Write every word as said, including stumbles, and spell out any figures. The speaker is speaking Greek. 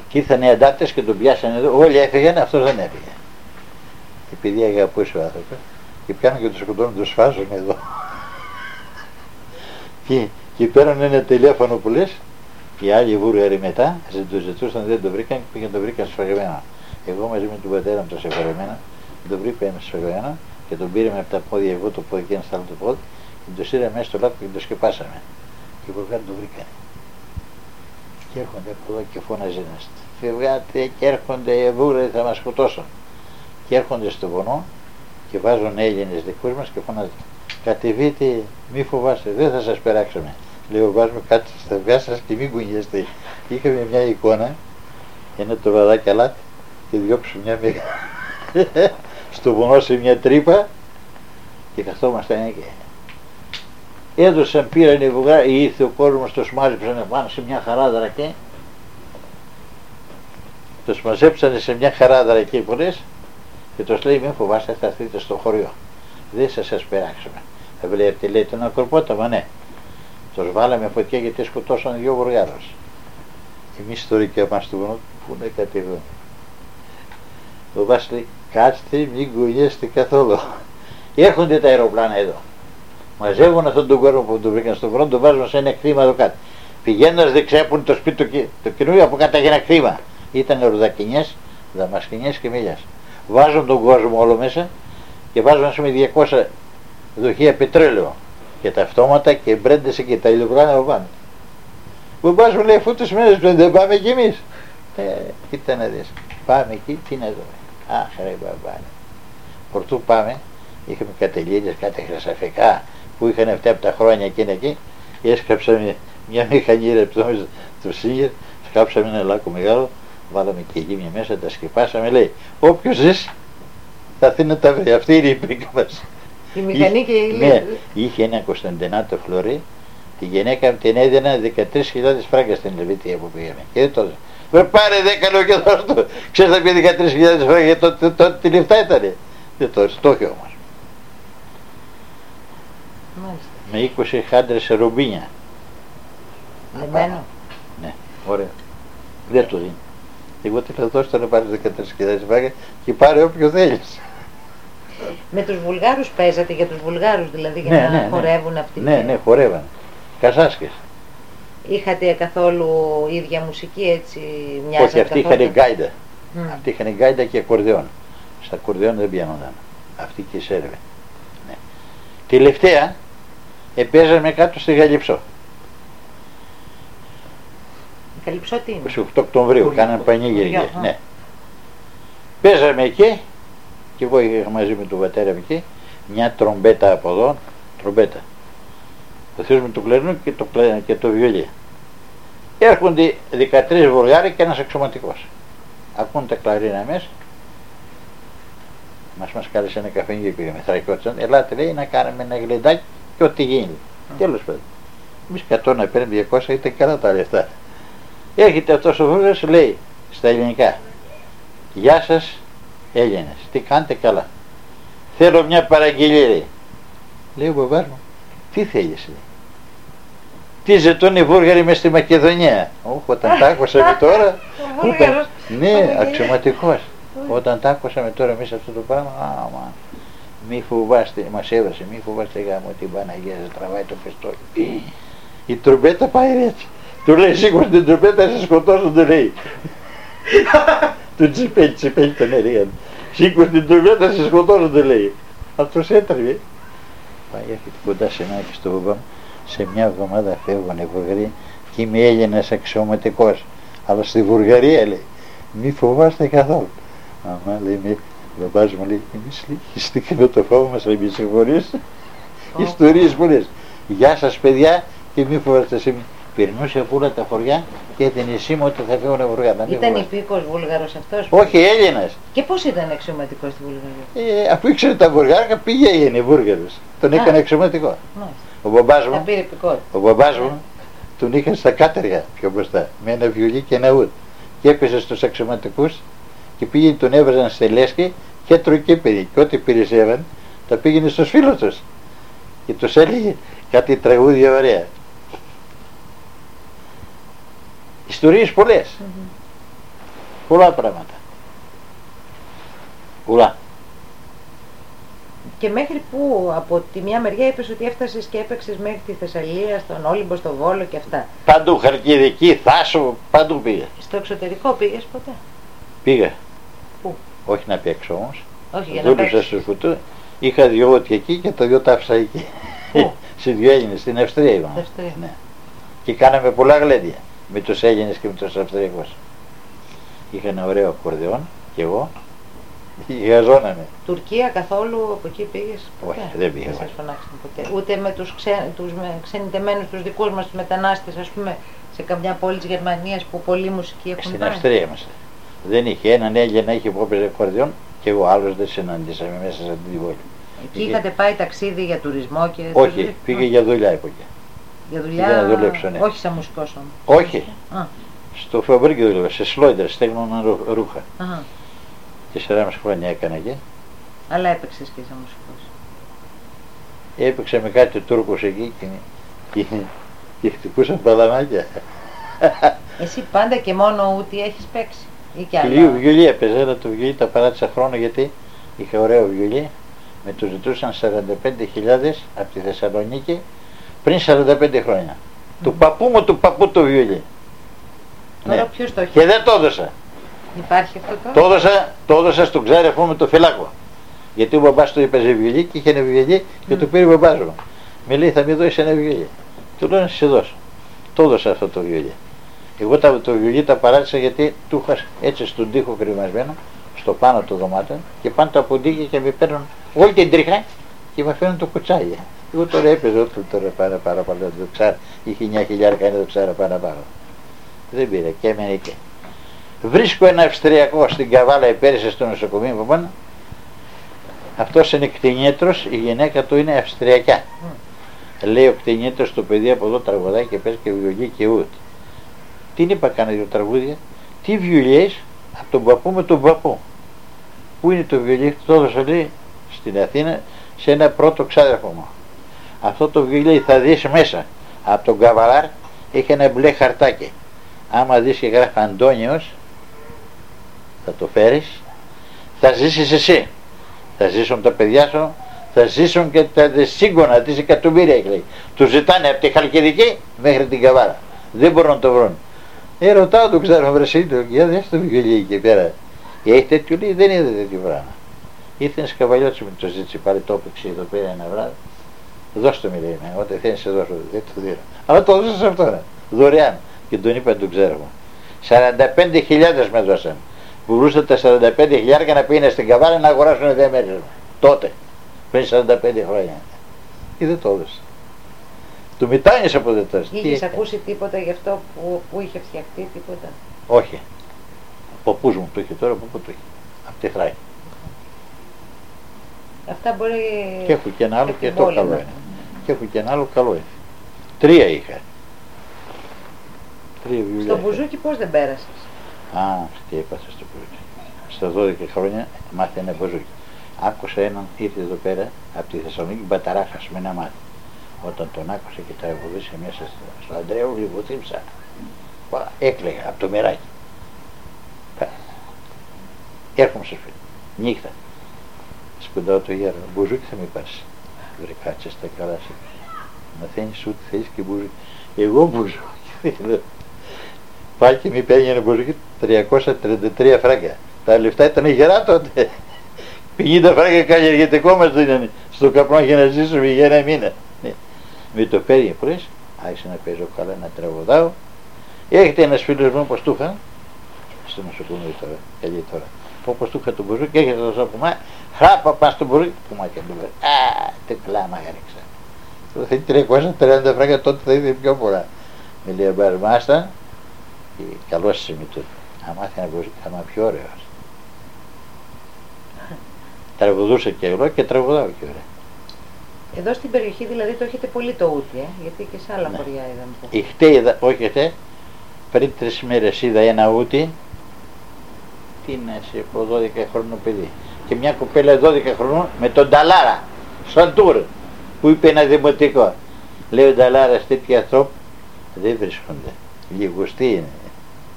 Και ήρθαν οι αντάρτες και τον πιάσανε εδώ, όλοι έφυγαν, αυτός δεν έφυγε. Επειδή αγαπούσε ο άνθρωπος, και πιάνουν και τον σκοτώνουν, τον σφάζουν εδώ. και, και παίρνουν ένα τηλέφωνο που λες, οι άλλοι Βούλγαροι μετά, το ζητούσαν, δεν το βρήκαν και πήγαν το βρήκαν σφαγμένα. Εγώ μαζί με τον πατέρα μου το σφαγμένα, τον βρήκαμε σφαγμένα και τον πήραμε από τα πόδια, εγώ το πόδι και ένα άλλο το πόδι, και το σύραμε μέσα στο λάπτο και το σκεπάσαμε. Και οι Βουλγάροι το βρήκαν. Και έρχονται από εδώ και φώναζαν, φευγάτε και έρχονται οι Βούλγαροι, θα μας σκοτώσουν. Και έρχονται στο βουνό και βάζουν Έλληνες δικούς μας και φωνάζουν, κατεβείτε, μη φοβάστε, δεν θα σας περάξουμε. Λέω, βάζουμε κάτι στα αυγά σας και μην κουνιέστε. Είχαμε μια εικόνα, ένα το βαδάκι αλάτι και διώξουμε μια μεγάλη στο βουνό σε μια τρύπα και καθόμασταν εκεί. Έδωσαν, πήραν οι Βουλγάροι, ήρθε ο κόσμος, τους μάζεψαν πάνω σε μια χαράδρα εκεί. Τους μαζέψανε σε μια χαράδρα εκεί που λες και τους λέει, μην φοβάστε, θα έρθετε στο χωριό. Δεν θα σας περάξουμε. Θα βλέπετε, λέει, τον ακροπόταμα, ναι. Τους βάλαμε φωτιά γιατί σκοτώσαν δυο Βουλγάρους. Εμείς τώρα και μας του βουνού που είναι κατεβούν. Ο Βάς λέει, κάτστε, μην κουνιέστε καθόλου. Έρχονται τα αεροπλάνα εδώ. Μαζεύουν αυτόν τον κόσμο που τον βρήκαν στον χρόνο, τον βάζουν σε ένα κτήμα εδώ κάτω. Πηγαίνοντας δεξιά που είναι το σπίτι το, το καινούριο, από κάτω για ένα κτήμα. Ήταν ρουδακινιές, δαμασκινιές και μήλιας. Βάζουν τον κόσμο όλο μέσα και βάζουν ας πούμε διακόσια δοχεία πετρέλαιο. Και τα αυτόματα και μπρέντες και τα ηλιοπλάνα από πάνω. Που πας μου λέει, αφού τους μέρες δεν πάμε κι εμείς. Ε, κοίτα να δεις. Πάμε εκεί, τι να δούμε. Αχ ρε μπαμπάνε. Πορτού πάμε, είχαμε κατελίδες, κάτι χρυσαφικά που είχαν αυτά από τα χρόνια εκείνα εκεί. Έσκαψαμε μια μηχανή ρεπτόμιζα του Σίγερ, σκάψαμε ένα λάκκο μεγάλο, βάλαμε και γύμνια μέσα, τα σκεπάσαμε, λέει, όποιος ζεις θα έρθει να τα βρει. Αυτή είναι η πρίκα μας. Η μηχανή και η ναι, είχε ένα Κωνσταντινάτο φλωρί, τη γυναίκα μου την έδινα δεκατρείς χιλιάδες φράγκα στην Ελβετία που πήγαμε. Και δεν το έδωσε. Πάρε δέκα λέω και δώσ' το. Ξέρεις θα πει δεκατρείς χιλιάδες φράγκα γιατί τότε το, το, τη λεφτά ήτανε. Δεν το έδωσε, το είχε όμως. Μάλιστα. Με είκοσι χάντρες σε ρομπίνια. Λεμένο. Ναι, ωραίο. Δεν το δίνει. Εγώ τι θα δώσω να πάρεις δεκατρείς χιλιάδες φράγκα και πάρε όποιο θέλεις. Με τους Βουλγάρους παίζατε, για τους Βουλγάρους δηλαδή, για ναι, να ναι, χορεύουν ναι. αυτοί. Ναι, ναι, χορεύαν. Κασάσκες. Είχατε καθόλου ίδια μουσική έτσι, μοιάζατε? Όχι, αυτοί καθόλου... είχαν γκάιντα. Mm. Αυτοί είχαν γκάιντα και ακορδεόν. Στα ακορδεόν δεν πιάνονταν. Αυτοί και σέρβε. Ναι. Τελευταία επέζαμε κάτω στη Γαλιψό. Γαλιψό τι είναι? είκοσι οκτώ Οκτωβρίου, κάναν πανηγύρια. Ναι. Παίζαμε εκεί και εγώ είχα μαζί με τον πατέρα μου εκεί μια τρομπέτα από εδώ, τρομπέτα. Το θείο με το κλαρίνο και το, και το βιολί. Έρχονται δεκατρείς Βουλγάροι και ένας αξιωματικός. Ακούν τα κλαρίνα μέσα. Μας μας κάλεσε ένα καφενείο και πήγαμε. Θρακιώτησαν. Ελάτε λέει να κάνουμε ένα γλεντάκι και ό,τι γίνει. Mm. Τέλος πάντων. Εμείς κατώ να παίρνουμε διακόσια, ήταν καλά τα λεφτά. Έρχεται αυτός ο Βούλγαρος, λέει στα ελληνικά, γεια σας Έλληνες, τι κάνετε καλά. Θέλω μια παραγγελία, λέει. Λέει ο μπαμπάς μου, τι θέλεις, λέει. Τι ζητούν οι Βούλγαροι μες στη Μακεδονία. Όχ, όταν τα άκουσαμε τώρα. Βούλγαρος. Ναι, αξιωματικός. Όταν τα άκουσαμε τώρα μέσα αυτό το πράγμα, άμα. Μη φοβάστε, μας έβασε, μη φοβάστε γάμο την Παναγία, σας τραβάει το πιστόλι. Η τρομπέτα πάει έτσι. Του λέει σήκω την τρομπέτα, θα σε σκοτώσουν, του λέει. Του τσιπέλ, τσιπέλ τον έριαν. Σήκω την τρομπέτα, θα σε σκοτώσουν, του λέει. Αυτός έτρεβε. Πάει έρχεται κοντά σε μένα και στο μπαμπά μου. Σε μια εβδομάδα φεύγουν οι Βουλγαροί και είμαι Έλληνας αξιωματικός. Αλλά στη Βουλγαρία, λέει, μη φοβάστε καθόλου. Αμά, λέει, με, ο μπαμπάς μου λέει, εμείς λέει, στην κοινοτοφόβο μας, λέει, μη συγχωρείς. Ιστορίες πολλές. Γεια σας παιδιά και μη φοβάστε σε μη. Περνούσε από όλα τα χωριά και έδινε σήμα ότι θα φεύγουν Βουλγαρία. Ήταν υπήκος Βούλγαρος αυτός? Όχι, Έλληνας. Και πώς ήταν αξιωματικός στη Βουλγαρία? Ε, αφού ήξερε τα Βουλγάρικα πήγαινε Βούλγαρος. Τον έκανε αξιωματικό. Ο μπαμπάς μου, ο μπαμπάς μου τον είχαν στα κάτεργα πιο μπροστά, με ένα βιολί και ένα ούτ. Και έπαιζε στους αξιωματικούς και πήγαινε, τον έβαζαν στη λέσχη και έτρωγε και παιδί. Και ό,τι περισσεύαν τα πήγαινε στους φίλους τους. Και τους έλεγε κάτι τραγούδια ωραία. Ιστορίες πολλές. Mm-hmm. Πολλά πράγματα. Πολλά. Και μέχρι που από τη μια μεριά είπες ότι έφτασες και έπαιξες μέχρι τη Θεσσαλία, στον Όλυμπο, στο Βόλο και αυτά. Παντού, Χαλκιδική, Θάσο, παντού πήγα. Στο εξωτερικό πήγες ποτέ? Πήγα. Πού? Όχι να παίξω όμως. Όχι, για να Δούλεψα παίξεις. στο Φουτού. Είχα δυο ότι εκεί και τα δυο τα άφησα εκεί. Πού? Σε δυο Έλληνες, στην Αυστρία ήμουν. Στην Αυστρία. Ναι. Και κάναμε πολλά γλέντια με τους Έλληνες και με τους Αυστριακούς. Είχα ένα ωραίο ακορδεόν και εγώ. Γαζώναμε. Τουρκία καθόλου από εκεί πήγες ποτέ? Όχι, δεν πήγα. Δεν σας φωνάξαν ποτέ. Ούτε με τους, ξέ, τους με, ξενιτεμένους, τους δικούς μας, τους μετανάστες, ας πούμε, σε καμιά πόλη της Γερμανίας που πολλή μουσική έχουν Στην πάει. Αυστρία είμαστε. Δεν είχε έναν Έλληνα, είχε που έπαιζε ακορδεόν και εγώ άλλος δεν συναντήσαμε μέσα σε αυτή την πόλη. Εκεί είχε... είχατε πάει ταξίδι για τουρισμό και... Όχι, τουρισμό. πήγε για δουλειά από εκεί. Για δουλειά, πήγε να δουλέψω, ναι. όχι σαν μουσικός όμως. Όχι. Α. Στο Φαμπρίκι δούλευα, σε Σλόιντερ, στέγνωνα ρούχα. Αχα. Τεσσεράμιση χρόνια έκανα εκεί. Αλλά έπαιξες και σαν μουσικός. Έπαιξα με κάτι Τούρκους εκεί και, και, και χτυπούσαν παλαμάκια. Εσύ πάντα και μόνο ούτι έχεις παίξει ή κι άλλα? Λίγο βιολί έπαιζα, αλλά το βιολί τα παράτησα χρόνο γιατί είχα ωραίο βιολί. Με το ζητούσαν σαράντα πέντε χιλιάδες από τη Θεσσαλονίκη πριν σαράντα πέντε χρόνια. Mm. Του παππού μου του παππού το βιολί. Τώρα Ναι. ποιος το έχει? Και δεν το έδωσα. Υπάρχει αυτό τώρα? Το έδωσα, το έδωσα στον ξάρεφό με το φυλάκο. Γιατί ο μπαμπάς του έπαιζε βιολί και είχε ένα βιολί και Mm. το πήρε ο μπαμπάς μου. Με λέει θα μου δώσει ένα βιολί. Του λέω να σε δώσω. Το έδωσα αυτό το βιολί. Εγώ τα, το βιολί τα παράτησα γιατί του είχα έτσι στον τοίχο κρυμασμένο, στο πάνω του δωμάτιο και πάνε τα ποντίκια και με παίρνουν όλη την τρίχα και με φέρνουν το κουτσάκι. Εγώ τώρα έπαιζα ό,τι τώρα πάρα, πάρα πάρα το ξάρ, είχε εννιά χιλιάρικα είναι το ξάρα πάνω πάνω. Δεν πήρε και έμενε εκεί. Βρίσκω ένα Αυστριακό στην Καβάλα υπέρυσε στο νοσοκομείο που πάνω. Αυτός είναι κτηνίατρος, η γυναίκα του είναι Αυστριακιά. Mm. Λέει ο κτηνίατρος το παιδί από εδώ τραγουδάει και παίζει και βιολί και ούτ. Την είπα κάνα δύο τραγούδια. Τι βιολί από τον παππού με τον παππού. Πού είναι το βιολί, το έδωσα λέει στην Αθήνα σε ένα πρώτο ξάδερφο μου. Αυτό το βιολί θα δεις μέσα από τον καβαλάρ έχει ένα μπλε χαρτάκι. Άμα δεις και γράφει Αντώνιος θα το φέρεις, θα ζήσεις εσύ, θα ζήσουν τα παιδιά σου, θα ζήσουν και τα σύγγωνα της εκατομμύρια λέει. Του ζητάνε από τη Χαλκιδική μέχρι την Καβάρα, δεν μπορούν να το βρουν. Ε, ρωτάω το ξέρω βρεσί του, για δες το βιολί εκεί πέρα. Έχει τέτοιο λέει, δεν είδε τέτοιο πράγμα. Ήρθε ένας καβαλιώτης με το ζήτησε πάλι το έπαιξε εδώ πέρα ένα βράδυ. Δώσ' το μου λέει, ό,τι θέλεις σε δώσω, δεν το δίνω. Αλλά το έδωσα σε αυτό, δωρεάν. Και τον είπα τον ξέρω εγώ. σαράντα πέντε χιλιάδες με δώσαν. Μπορούσαν τα σαράντα πέντε χιλιάδες να πήγαινε στην Καβάλα να αγοράσουν δύο μέρες μου. Τότε, πριν σαράντα πέντε χρόνια. Και δεν το έδωσα. Του μετάνιες από δεν το έδωσα. Είχες ακούσει τίποτα γι' αυτό που, που είχε φτιαχτεί, τίποτα? Όχι. Ο παππούς μου το είχε τώρα, από πού το είχε. Από τη Θράκη. Αυτά μπορεί... Και έχω και ένα άλλο και το πόλη, καλό ναι. είναι. Και έχω και ένα άλλο καλό είναι. Τρία είχα. Τρία βιβλία. Στο μπουζούκι πώς δεν πέρασες? Α, τι έπαθε στο μπουζούκι. Στα δώδεκα χρόνια μάθει ένα μπουζούκι. Άκουσα έναν, ήρθε εδώ πέρα από τη Θεσσαλονίκη μπαταράχας με ένα μάτι. Όταν τον άκουσα και τραγουδούσε μέσα στο Αντρέου, λίγο θύμψα. Έκλαιγα από το μεράκι. Έρχομαι στο σπίτι. Νύχτα. Σπεντάω το γέρο. Μπουζούκι θα με πάρεις. Βρε κάτσε στα καλά σου. Μαθαίνεις ό,τι θέλεις και μπουζούκι. Εγώ μπουζούκι. Πάλι και μη παίρνει ένα μπουζούκι τριακόσια τριάντα τρία φράγκα. Τα λεφτά ήταν γερά τότε. πενήντα φράγκα καλλιεργητικό μας δίνανε. Στο καπνό για να ζήσουμε για ένα μήνα. Ναι. Με το παίρνει πρωί, άρχισε να παίζω καλά, να τραγουδάω. Έρχεται ένας φίλος μου όπως του είχα, στο νοσοκομείο τώρα, καλή τώρα. Όπως του είχα τον μπουζούκι, έρχεται το σώπημα, χράπα πας στο μπουζούκι, που μάτια του λέει, α, τι κλάμα έριξα. Το θέλει τριακόσια τριάντα φράγκα, τότε θα είδε πιο πολλά. Με λέει, μπαρμάστα, και καλώς είσαι με τούτο. Αν μάθει ένα μπουζούκι θα είμαι πιο ωραίος. Τραγουδούσα και εγώ και τραγουδάω και ωραία. Εδώ στην περιοχή δηλαδή το έχετε πολύ το ούτι, ε? Γιατί και σε άλλα ναι. χωριά είδαμε. Η χτέ, όχι χτέ, πριν τρεις μέρες είδα ένα ούτι, τι είναι σε από δώδεκα χρονών παιδί, και μια κοπέλα δώδεκα χρονών με τον Νταλάρα, σαν τουρ, που είπε ένα δημοτικό. Λέει ο Νταλάρας τέτοιοι ανθρώποι δεν βρίσκονται, λιγοστοί είναι.